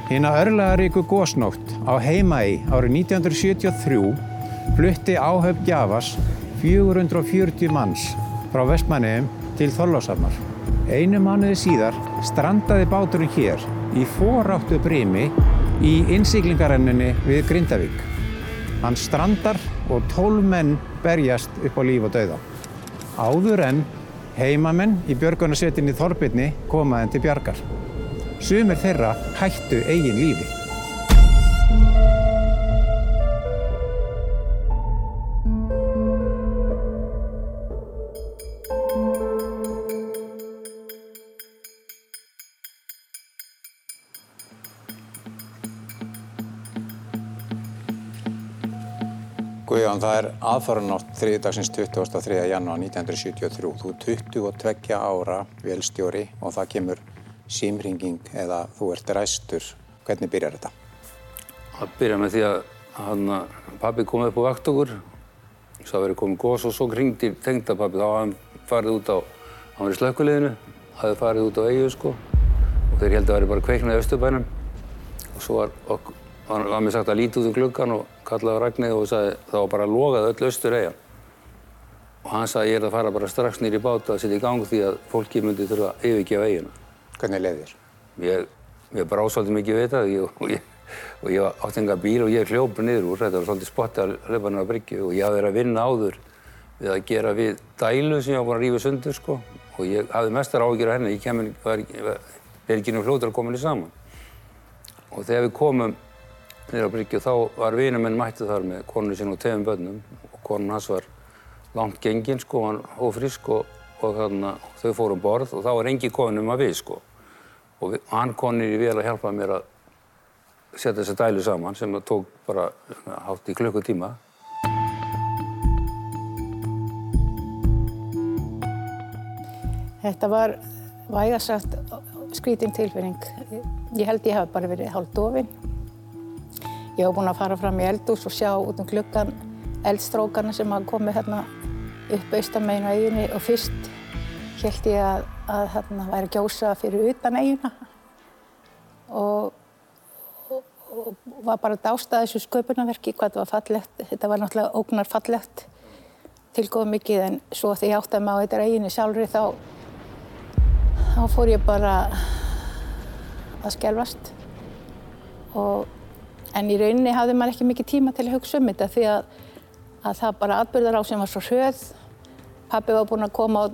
Hina örlagaríku gosnótt á Heimaey árið 1973 flutti áhöfn Gjafars 440 manns frá Vestmannaeyjum til Þorlákshafnar. Einu mánuði síðar strandaði báturinn hér í foráttu brimi í innsiglingarrennunni við Grindavík. Hann strandar og 12 menn berjast upp á líf og dauða. Áður en heimamenn í björgunarsveitinni Þorbirni koma þeim til bjargar. Sumir þeirra hættu eigin lífi. Guðjón, það aðfaranótt þriðjudagsins 23. janúar 1973. Þú 22 ára vélstjóri og það kemur símhringing eða þú ert ræstur. Hvernig byrjar þetta? Það byrjar með því að pabbi kom upp á vakt okkur. Það verið komið gos og svo hringdi tengdapabbi. Þá hafði hann farið út á, hann var í slökkviliðinu, hafði farið út á eyju sko. Og þeir héldu að væri bara kveiknað í Austurbænum. Og svo var mér sagt að líta út gluggann og kallaði á Ragnheiði og sagði það var bara logað öll Austureyjan. Og hann sagði ég að fara bara strax niður í bát að setja í gang því að fólki myndi þurfa að yfirgefa eyjuna. Hvernig leið þér? Mér brá svolítið mikið við þetta og ég átti enga bíl og ég hljóp niður úr. Þetta var svolítið spotti að hlaupa niður á bryggju og ég hafði verið að vinna áður við að gera við dælu sem ég var búinn að rífa sundur sko. Og ég hafði mestar áhyggjur af henni, var ekki fljótur að koma henni saman. Og þegar við komum niður á bryggju þá var vinur minn mættur þar með konunni sinni og 2 börnum og konan hans var langt gengin sko, hann ófrísk og þau fóru um borð og þá var engin komin við sko. Og hann kom niður í vél að hjálpa mér að setja þessa dælu saman sem tók bara hátt í klukkutíma. Þetta var vægast sagt skrítin tilfinning. Ég held ég hafi bara verið hálfdofin. Ég var búin að fara fram í eldhús og sjá út gluggann eldstrókana sem hafa komið upp austan megin á eyjunni og fyrst hélt ég að væri gjósa fyrir utan eyjuna og var bara að dásta þessu sköpunarverki, hvað þetta var fallegt. Þetta var náttúrulega ógnarfallegt tilkomið mikið en svo þegar ég áttaði mig á þetta eyjunni sjálfri þá fór ég bara að skelfast en í rauninni hafði maður ekki mikið tíma til að hugsa um þetta því að það bara atburðarásin var svo hröð. Pabbi var búinn að koma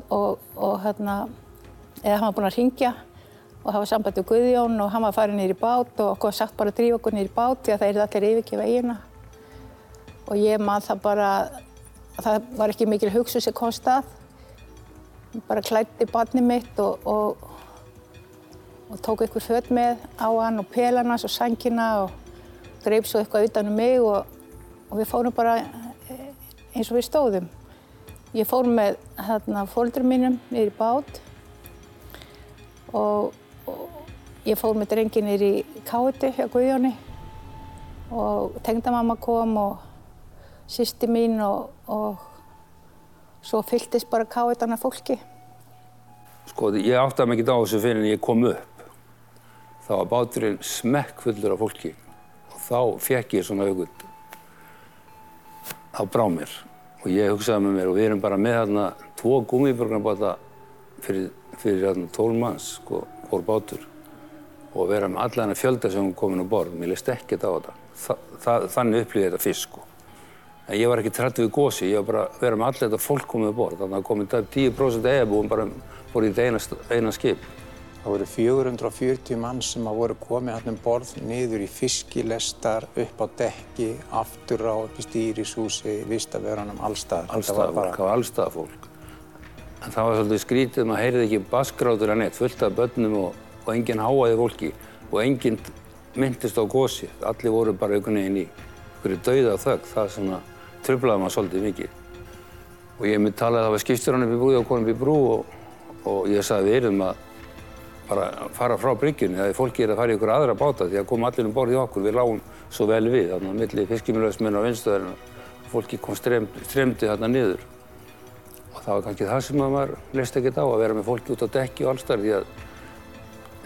eða hann var búinn að hringja og hafa samband við Guðjón og hann var farinn niður í bát og okkur var sagt bara að drífa okkur niður í bát því að það yrðu allir yfirgefa eyjuna. Og ég man það bara, það var ekki mikil hugsun sem kom af stað. Ég bara klæddi barnið mitt og tók einhver föt með á hann og pelan hans og sængina og greip svo eitthvað utan mig og við fórum bara eins og við stóðum. Ég fór með foreldrum mínum niður í bát og ég fór með drenginn niður í káetu hjá Guðjóni og tengdamamma kom og systir mín og svo fylltist bara káetan af fólki. Sko, ég áttaði mig ekki á þessu fyrir en ég kom upp. Þá var báturinn smekkfullur af fólki. Þá fékk ég svona augund. Þá brá mér. Og ég hugsaði með mér og við erum bara með 2 gúmmíburgnarbáta fyrir 12 manns, sko, hvor bátur. Og vera með alla þennan fjölda sem komin á borð. Mér leist ekkert á þetta. Þannig upplýði þetta fyrst, sko. En ég var ekki træddur við gosi, ég var bara að vera með allir þetta fólk komið á borð. Þannig að komið 10% eyjabúum bara fór í þetta eina skip. Það voru 440 mann sem voru komið borð niður í fiskilestar, upp á dekki, aftur á upp í stýrishúsi, vistaverunum, allstaðar. Það var allstaðar fólk. En það var svolítið skrítið, maður heyrði ekki baskgrátur að neitt, fullt af börnum og enginn háaði fólki og enginn minntist á gosi. Allir voru bara einhvern veginn í einhverju dauðaþögn, það svona truflaði maður svolítið mikið. Og ég myndi talaði að það var skipstjórann upp í brú og konan upp í brú og ég sagði við erum að bara fara frá bryggjunni, þegar fólki að fara í ykkur aðra báta því að koma allir borð í okkur, við lágum svo vel við, þarna milli fiskimjölsmenn á vinstöðarinn og fólki kom streymdi þarna niður. Og það var kannski það sem maður leist ekkert á, að vera með fólki út á dekki og allsstaðar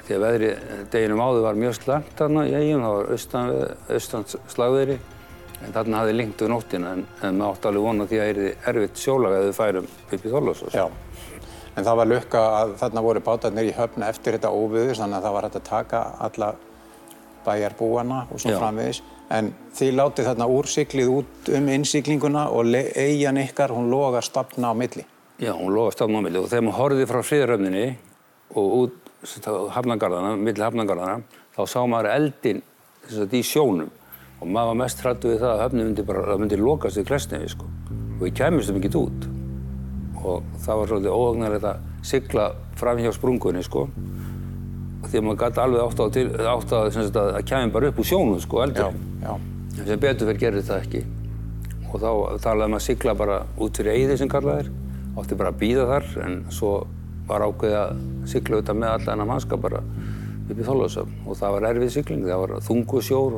því að veðri deginum áður var mjög slæmt þarna í Eyjum, það var austan slagviðri, en þarna hafði lengt við nóttina, en maður átti alveg vona því að það yrði erfitt sjólag ef við færum upp í Þorlákshús. Já, en það var lukka að þarna voru bátarnir í höfn eftir þetta óveður, þannig að það var hægt að taka alla bæjarbúana og svo framvegis. En þið látið þarna úrsiglið út innsiglinguna og eyjan ykkar, hún logar stafna á milli. Já, hún logar stafna á milli og þegar maður horfði frá Friðarhöfninni og út hafnargarðana, milli hafnargarðana, þá sá maður eldinn í sjónum og maður var mest hræddur við það að höfnin myndi lokast við Klessnesi, sko. Og við kæmustum ekki út. Og það var svolítið óhugnanlegt að sigla fram hjá sprungunni, sko. Því að maður gat alveg átt að kæmi bara upp úr sjónum, sko, eldurinn. En sem betur fyrir gerði það ekki. Og þá talaði maður að sigla bara út fyrir Eiði sem kallaðir. Átti bara að bíða þar, en svo var ákveðið að sigla auðvitað með alla þennan mannskap bara upp í Þorlákshöfn. Og það var erfið sigling, það var þungur sjór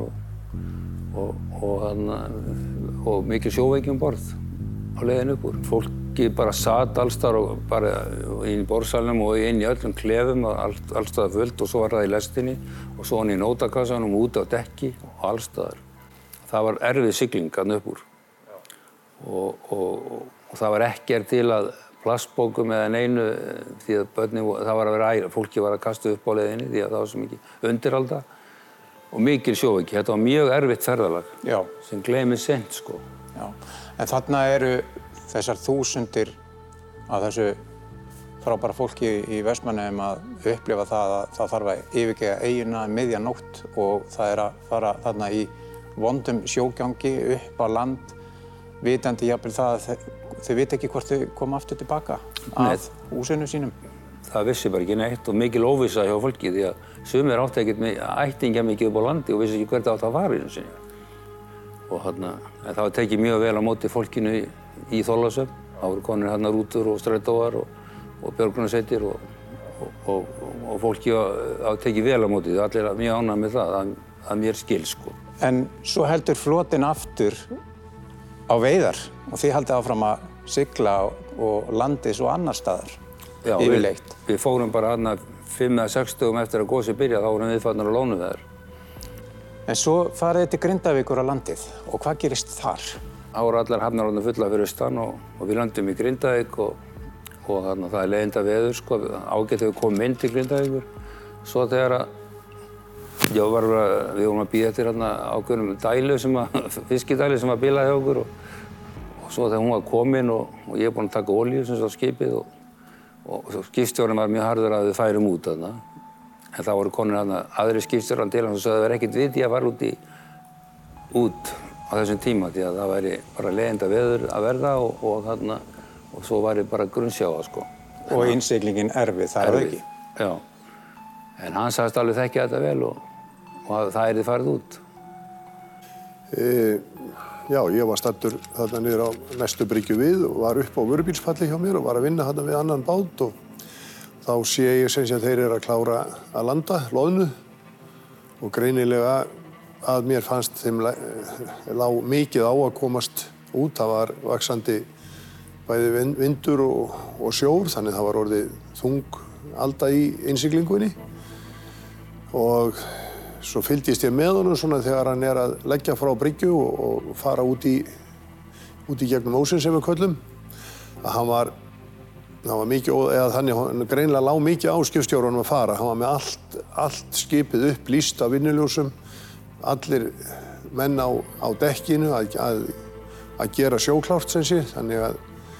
og mikil sjóveiki um borð á leiðinu upp úr. Fólki bara sat allsstaðar og bara inn í borðsalnum og inn í öllum klefum, allsstaðar fullt og svo var það í lestinni og svo hann í nótakassanum og úti á dekki og allsstaðar. Það var erfið sigling þarna upp úr. Og það var ekkert til að plastbókum eða neinu því að það var að vera fólki var að kasta upp á leiðinni því að það var svo mikið undirhalda og mikil sjóveiki. Þetta var mjög erfitt ferðalag sem gleymist seint, sko. Já, en þarna eru þessar þúsundir af þessu frábæra fólki í Vestmannaeyjum að upplifa það að það þarf að yfirgefa eyjuna miðja nótt og það er að fara þarna í vondum sjógangi upp á land, vitandi jafnvel það að þau vita ekki hvort þau koma aftur tilbaka að húsinu sínum. Það vissi bara ekki neitt og mikil óvissa hjá fólki því að sumir átti ekkert með ættingja mikið upp á landi og vissi ekki hvert átti að fara í þessu. Og það var tekið mjög vel á móti fólkinu í Þorlákshöfn. Það voru konur hérna rútur og strætóar og björgunarsveitir og fólki hafa tekið vel á móti því allir er mjög ánægðir með það að mér skil, sko. En svo heldur flotinn aftur á veiðar og þið haldið áfram að sigla og landið svo annar staðar yfirleitt. Við fórum bara hérna 5 eða 6 dögum eftir að gosið byrja, þá vorum við farnir á Lónuveðar. En svo farið þið til Grindavíkur á landið og hvað gerist þar? Það voru allar hafnarorðnar fulla fyrir austan og við landum í Grindavík og það er leiðinda veður, sko, ágætt þegar við komum inn til Grindavíkur. Svo þegar við vorum að bíða eftir ákveðnum dælu fiskidælu sem var bilað hjá okkur og svo þegar hún var komin og ég er búinn að taka olíu sem á skipið og skipstjórinn var mjög harður að við færum út þarna. En það voru konur aðrir skipstjórar til hans og sagði að það var ekkert vit í að fara út á þessum tíma því að það væri bara leiðinda veður að verða og svo væri bara grunnsjáa, sko. Og innsiglingin erfið, það er ekki. Já. En hann sagðist alveg þekkja þetta vel og það yrði farið út. Já, ég var staddur þarna niður á næstu bryggju við og var upp á vörubílspalli hjá mér og var að vinna þarna við annan bát og þá sé ég sem sé að þeir eru að klára að landa loðnu og greinilega að mér fannst þeim lá mikið á að komast út. Það var vaxandi bæði vindur og sjór, þannig það var orðið þung alda í innsiglingunni og svo fylgdist ég með honum svona þegar hann er að leggja frá bryggju og fara út í gegnum ósinn sem við köllum að hann var mikið, eða þannig hann greinilega lá mikið á skipstjórunum að fara. Hann var með allt skipið upp lýst af vinnuljósum, allir menn á dekkinu að gera sjóklárt sem sé, þannig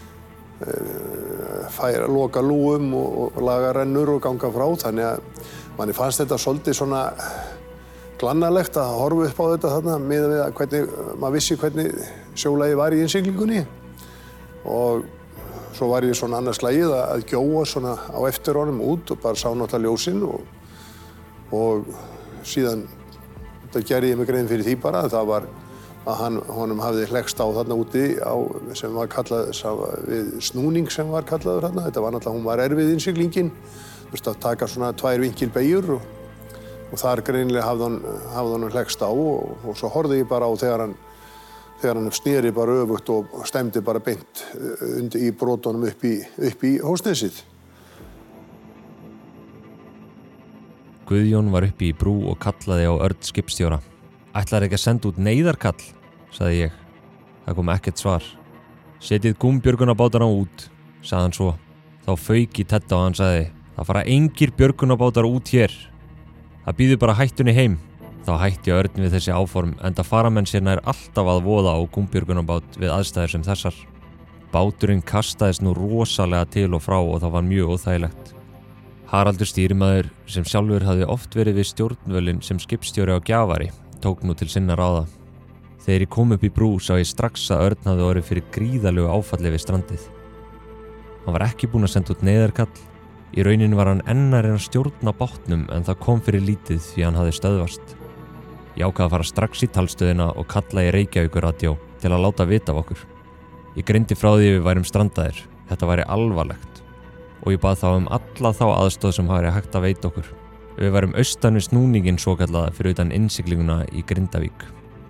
að loka lúum og laga rennur og ganga frá, þannig að manni fannst þetta svolítið svona glannalegt að horfa upp á þetta þarna miðað við hvernig maður vissi hvernig sjólagið var í innsiglingunni og svo var ég svona annars slagið að gjóa svona á eftir honum út og bara sá náttúrulega ljósinn og síðan þetta gerði ég mig grein fyrir því bara að það var að honum hafði hlekkst á þarna úti sem var kallað við snúning sem var kallaður þarna. Þetta var náttúrulega, hún var erfið innsiglingin, þú veist að taka svona 2 vinkilbeygjur og þar greinilega hafði hann hlekkst á og svo horfði ég bara á þegar hann sneri bara öfugt og stemdi bara beint í brotunum upp í Hósnesið. Guðjón var uppi í brú og kallaði á Örn skipstjóra. Ætlar ekki að senda út neyðarkall, sagði ég. Það kom ekkert svar. Setjið gúmbjörgunarbátana út, sagði hann svo. Þá fauk í Tedda og hann sagði, það fara engir björgunarbátar út hér. Það býður bara hættunni heim. Þá hætti Örn við þessi áform, enda faramenn sér nær alltaf að voða á gúmbjörgunarbát við aðstæður sem þessar. Báturinn kastaðist nú rosalega til og frá og það var mjög óþægilegt. Haraldur stýrimaður, sem sjálfur hafði oft verið við stjórnvölin sem skipstjóri á Gjafari, tók nú til sinna ráða. Þegar ég kom upp í brú sá ég strax að Örn hafði orðið fyrir gríðarlegu áfalli við strandið. Hann var ekki búinn að senda út neyðarkall. Í rauninni var hann enn að reyna að stjórna bátnum en það kom fyrir lítið því hann hafði stöðvast. Ég ákvað að fara strax í talstöðina og kalla í Reykjavíkurradio til að láta vita af okkur. Ég greindi frá því við værum strandaðir. Þetta væri alvarlegt. Og ég bað þá alla þá aðstoð sem væri hægt að veita okkur. Við værum austan við snúningin svokallaða fyrir utan innsiglinguna í Grindavík.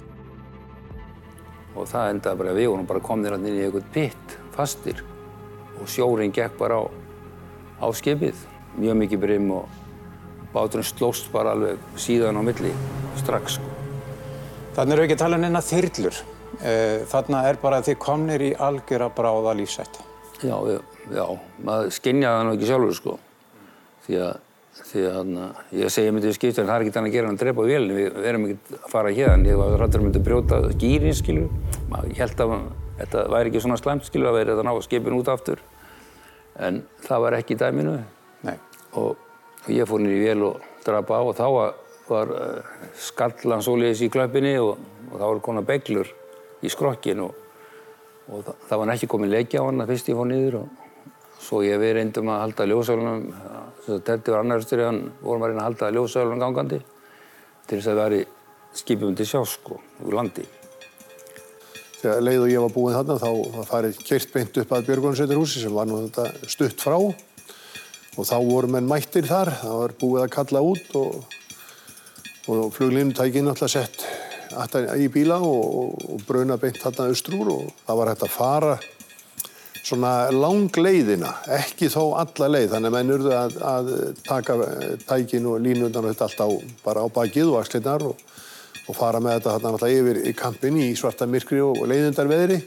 Og það endaði bara að við vorum bara komnir inn í einhvern pitt, fastir. Og sjórinn gekk bara á skipið. Mjög mikið brim og báturinn slóst bara alveg síðan á milli, strax. Þannig erum við ekki að tala um neina þyrlur. Þarna bara að þið komnir í algjöra bráða lífshættu. Já, maður skynjaði það nú ekki sjálfur, Því að ég segi myndi við skipstjórinn, það er ekkert annað að gera en að drepa vélinni, við erum ekkert að fara hérna. Ég var hræddur myndi brjóta gírinn, Ég held að þetta væri ekki svona slæmt, að vera að ná skipinu út aftur. En það var ekki í dæminu. Nei. Og ég fór niður í vél og drap á og þá var skallan svoleiðis í klöppinni og þá var konar beglur í skrokkin og það var ekki komið leki á hana fyrst ég fór niður og svo við reyndum að halda ljósavélunum, Teddi var annarstjóri, hann vorum að reyna að halda ljósavélunum gangandi til þess að það væri skipið undir sjá, úr landi. Þegar leið og ég var búinn þarna þá var farið keyrt beint upp að Björgunarsveitarhúsi sem var nú þetta stutt frá og þá voru menn mættir þar, það var búið að kalla út og fluglínutækin náttúrulega sett í bíla og bruna beint þarna austrúr og það var hægt að fara svona langleiðina, ekki þó alla leið, þannig að menn urðu að taka tækin og línundan og þetta allt bara á bakið og axlirnar og fara með þetta þarna náttúrulega yfir í kampinn í svarta myrkri og leiðindarveðri.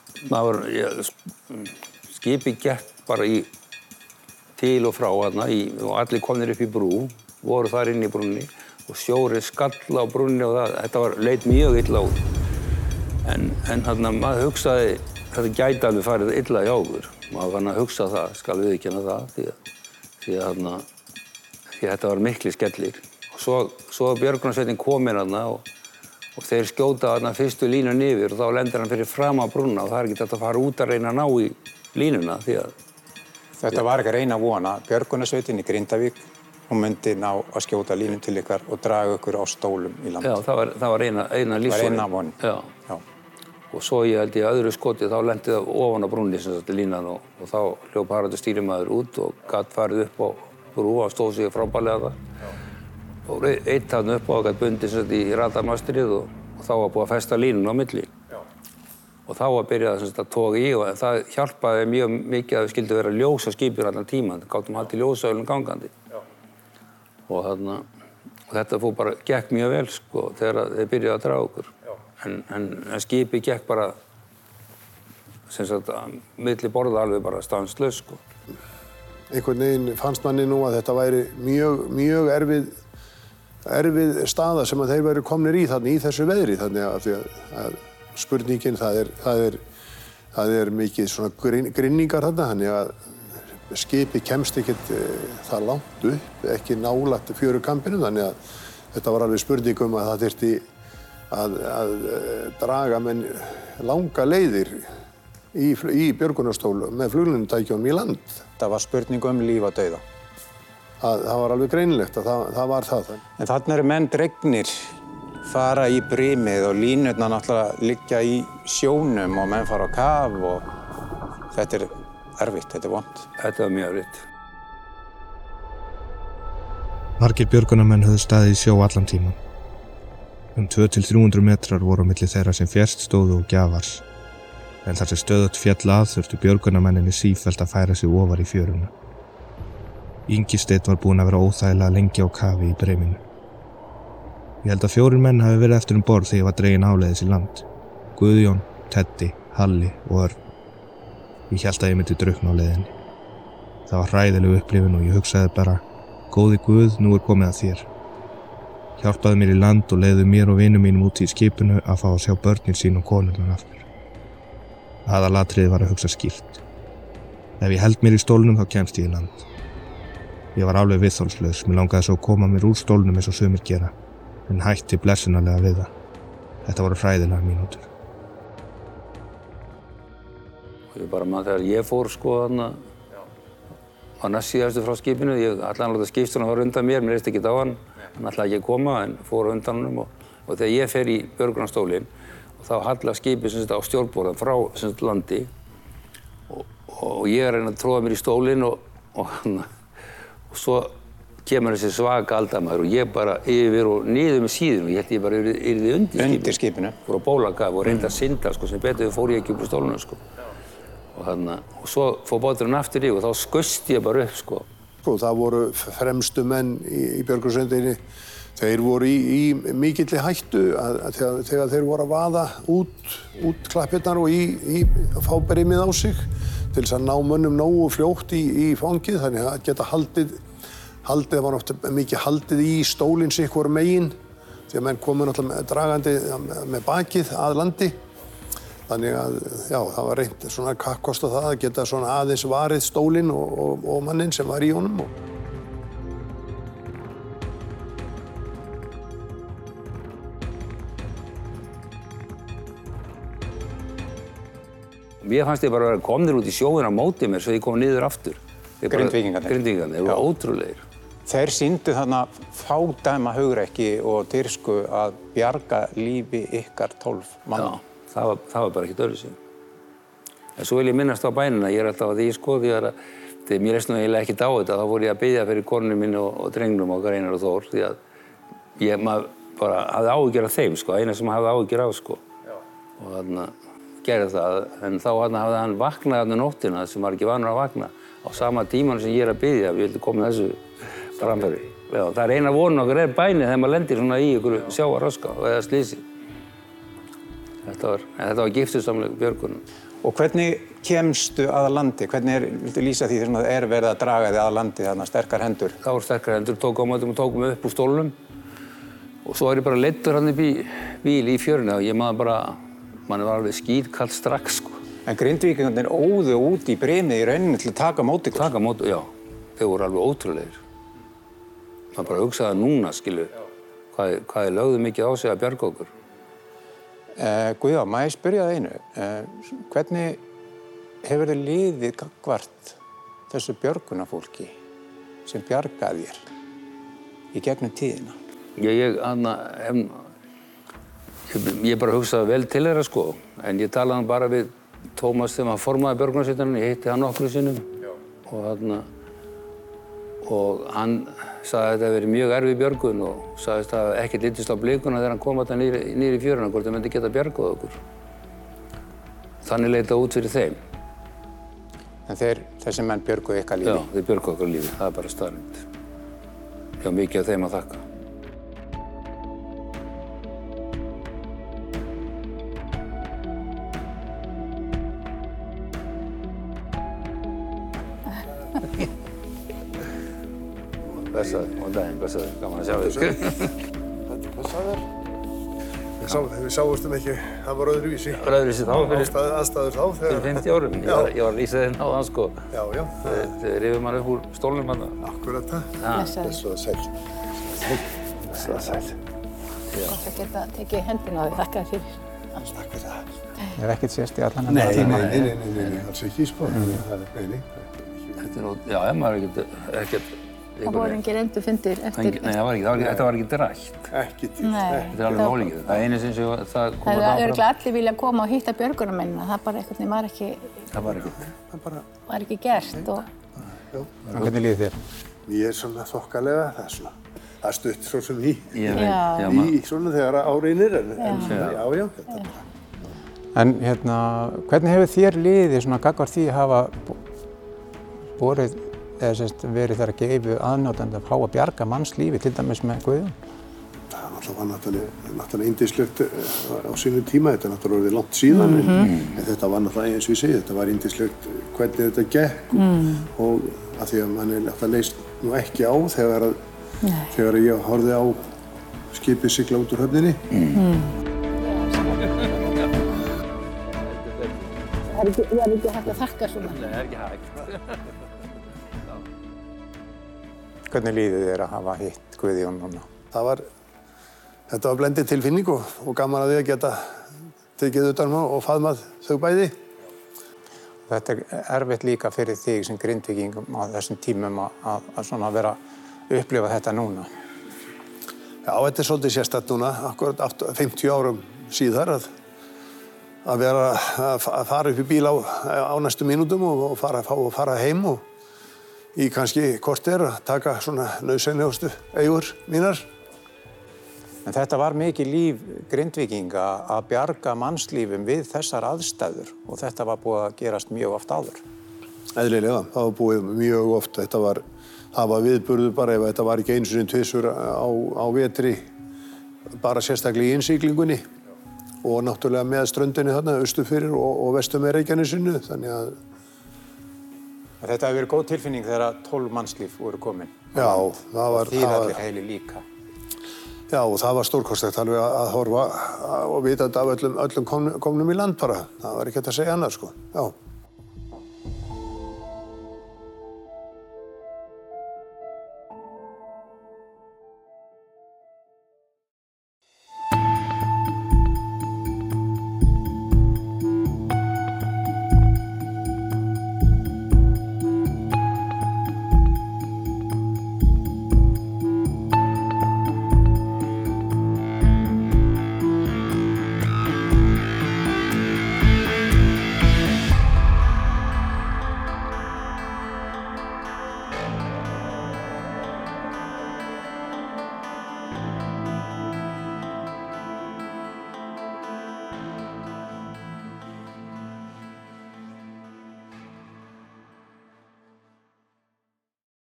Skipið gekk bara til og frá þarna og allir komnir upp í brú, voru þar inn í brúnni og sjórinn skall á brúnni og þetta leit mjög illa út. En þarna maður hugsaði, þetta gæti alveg farið illa hjá okkur. Maður var að hugsa það, skal viðurkenna það, því að þetta var miklir skellir. Og svo Björgunarsveitin komin þarna og þeir skjóta þarna fyrstu línun yfir og þá lendir hann fyrir fram á brúnna og það er ekki þetta að fara út að reyna að ná í línuna því að... Þetta var ekki að reyna að vona. Björgunarsveitin í Grindavík, hún myndi ná að skjóta línun til ykkar og draga ykkur á stólum í land. Já, það var eina lífsvoni. Það var eina von. Já. Og svo ég held í öðru skoti þá lendi það ofan á brúnni sem þetta línan og þá hljóp Haraldur stýrimaður út og gat farið upp á brú og stóð sig frábærlega það. Og eitt hann upp á og gat bundið sem þetta í radarmastrið og þá var búið að festa línun á milli. Já. Og þá var byrjað að toga í og það hjálpaði mjög mikið að við skildum vera ljós á skipinu allan tíman. Það gátum haldið ljósavélum gangandi. Já. Og þetta fór bara, gekk mjög vel þegar þeir byrjaði að draga okkur. En skipið gekk bara milli borða alveg bara stanslaus Einhvern veginn fannst manni nú að þetta væri mjög erfið staða sem að þeir væru komnir í þannig í þessu veðri þannig að spurningin það er mikið svona grinningar þarna þannig að skipið kemst ekkert það langt upp ekki nálægt fjörukampinum þannig að þetta var alveg spurning að það þyrfti að draga menn langa leiðir í björgunarstól með fluglínutækjunum í land. Það var spurning líf og dauða. Það var alveg greinilegt að það var það. En þarna eru menn dregnir, fara í brimið og línurnar náttúrulega liggja í sjónum og menn fara á kaf og þetta er erfitt, þetta er vont. Þetta var mjög erfitt. Margir björgunarmenn höfðu staðið í sjó allan tíman. 200-300 metrar voru á milli þeirra sem fjærst stóðu og Gjafars. En þar sem stöðugt féll að þurftu björgunarmenninni sífellt að færa sig ofar í fjöruna. Ingi Steinn var búinn að vera óþægilega lengi á kafi í breyminu. Ég held að 4 menn hafi verið eftir borð þegar ég var dreginn áleiðis í land. Guðjón, Teddi, Halli og Örn. Ég hélt að ég myndi drukkna á leiðinni. Það var hræðileg upplifun og ég hugsaði bara, góði Guð, nú komið að þér. Hjálpaðu mér í land og leiðu mér og vinum mínum út í skipinu að fá að sjá börnin sín og konurnar aftur. Aðalatriðið var að hugsa skýrt. Ef ég held mér í stólnum þá kemst ég í land. Ég var alveg viðþolslaus, mér langaði svo að koma mér úr stólnum eins og sumir gera, en hætti blessunarlega við það. Þetta voru hræðilegar mínútur. Ég bara maður þegar ég fór sko þarna var næst síðastu frá skipinu, ég ætlaði að láta skipstjórinn var undan mér leist ekki á hann ætlaði ekki að koma en fór undan honum og þegar ég fer í björgunarstólinn og þá hallar skipið sem sagt á stjórnborðan frá sem sagt landi og ég reyna að tróða mér í stólinn og svo kemur þessi svaka aldamaður og ég bara yfir og niður með síðun og ég held ég bara yrði undir skipinu. Fór á bólakaf og reyndi að synda sko, sem betur fór ég ekki upp úr stólunum sko. Og svo fór báturinn aftur í og þá skaust ég bara upp sko. Það voru fremstu menn í björgunarsveitinni. Þeir voru í mikilli hættu þegar þeir voru að vaða út klappirnar og að fá breymið á sig til þess að ná mönnum nógu fljótt í fangið, þannig að geta haldið var oft mikið haldið í stólinn sig hvort megin því að menn komu náttúrulega dragandi með bakið að landi. Þannig að já, það var reynt svona kappkost á það að geta svona aðeins varið stólinn og manninn sem var í honum. Mér fannst ég bara að vera komnir út í sjóinn á móti mér svo ég kom niður aftur. Grindvíkingarnir. Þeir voru ótrúlegir. Þeir sýndu þarna fádæma hugrekki og dirfsku að bjarga lífi ykkar 12 manna. Já, það var bara ekkert öðruvísi. En svo vil ég minnast á bænina, ég alltaf að því sko þegar mér leist nú eiginlega ekkert á þetta, þá fór ég að biðja fyrir konunum minni og drengnum okkar Einar og Þór því að maður bara hafði áhyggjur af þeim sko, eina sem hafði áhyggjur af sko. Og þarna gerði það, en þá hafði hann vaknað þarna nóttina sem var ekki vanur að vakna á sama tíman sem ég að biðja, við vildum koma þessu framfæri. Já, það er eina von okkar bænið þegar maður lendir svona í ykkur sjávaröska eða slísi. Þetta var giftusamleg björgun. Og hvernig kemstu að landi? Hvernig viltu lýsa því þegar það verið að draga þig að landi þarna, sterkar hendur? Það voru sterkar hendur, tók á mótum og tókum upp úr stólnum. Og svo ég bara leiddur hann upp í bíl í fjörunni og mann var alveg skítkalt strax sko. En Grindvíkingarnir óðu út í brimið í rauninni til að taka móti ykkur? Taka móti, já. Þeir voru alveg ótrúlegir. Maður bara hugsaði núna, hvað þeir lögðu mikið á sig að bjarga okkur. Guðjón, má ég spyrja það einu? Hvernig hefur þið liðið gagnvart þessu björgunarfólki sem bjargaði þér í gegnum tíðina? Ég bara hugsaði vel til þeirra sko, en ég talaði bara við Tómas þegar hann formaði björgunarsveitarnar, ég hitti hann nokkru sinnum og hann sagði að þetta verið mjög erfið björgun og sagðist að ekkert litist á blikuna þegar hann kom þarna niður í fjöruna hvort það myndi geta bjargað okkur. Þannig leit það út fyrir þeim. En þessi menn björguðu ykkar lífi? Já, þeir björguðu okkar lífi, það er bara staðreynd. Ég har mikið af þeim að þakka. Blessaði, gaman að sjá þig. Hvað sagði þér? Við sáumstum ekki, það var öðruvísi. Það var öðruvísi þá fyrir aðstæður þá. Fyrir 50 árum. Ég var að lýsa þeir náðan sko. Já. Þeir rifið mann upp úr stólnum hann. Akkurat það. Blessaður. Sæll. Gott að geta tekið hendina á því, þakka þér fyrir. Takk fyrir það. Ég hef ekkert sést í allan þennan tíma. Nei, alls ekki sko. Þetta er nú, já, maður ekkert Það voru engir endurfundir eftir... Nei, þetta var ekki rætt. Ekkert. Nei. Þetta er alveg ólíkið. Það einu sem það kom að Það er örugglega allir vilja koma og hitta björgunarmennina, það bara einhvern veginn var ekki gert og... Hvernig líður þér? Ég er svona þokkalega, það er stutt svo sem í svona þegar árinir, en já. En hvernig hefur þér liðið svona gagnvart því að hafa borið verið þeirra geifu aðnjótandi að fá að bjarga mannslífi, til dæmis með Guðjón? Það var náttúrulega yndislegt á sínum tíma, þetta er náttúrulega orðið langt síðan, en þetta var náttúrulega eins og ég segi, þetta var yndislegt hvernig þetta gekk og að því að manni náttúrulega leist nú ekki á þegar ég horfði á skipið sigla út úr höfninni. Það er ekki hægt að þakka svona. Nei, það er ekki hægt. Hvernig líður þér að hafa hitt Guðjón núna? Þetta var blendin tilfinning og gaman að því að geta tekið utan og faðmað þau bæði. Þetta er erfitt líka fyrir þig sem Grindvíking á þessum tímum að svona vera að upplifa þetta núna. Já, þetta er svolítið sérstætt núna, akkurat 50 árum síðar að vera að fara upp í bíl á næstu mínútum og fara heim og í kannski korter að taka svona nauðsynlegustu eigur mínar. En þetta var mikið líf Grindvíkinga að bjarga mannslífum við þessar aðstæður og þetta var búið að gerast mjög oft áður. Eðlilega, það var búið mjög oft. Það var viðburður bara ef þetta var ekki einu sinni tvisvar á vetri, bara sérstaklega í innsiglingunni og náttúrulega með ströndinni þarna austur fyrir og vestur með Reykjanesinu, þannig að Þetta hefur verið góð tilfinning þegar 12 mannslíf voru komin. Já, það var... Og þið allir heili líka. Já, og það var stórkostlegt alveg að horfa og vita þetta af öllum komnum í land bara. Það var ekki hægt að segja annað, sko. Já.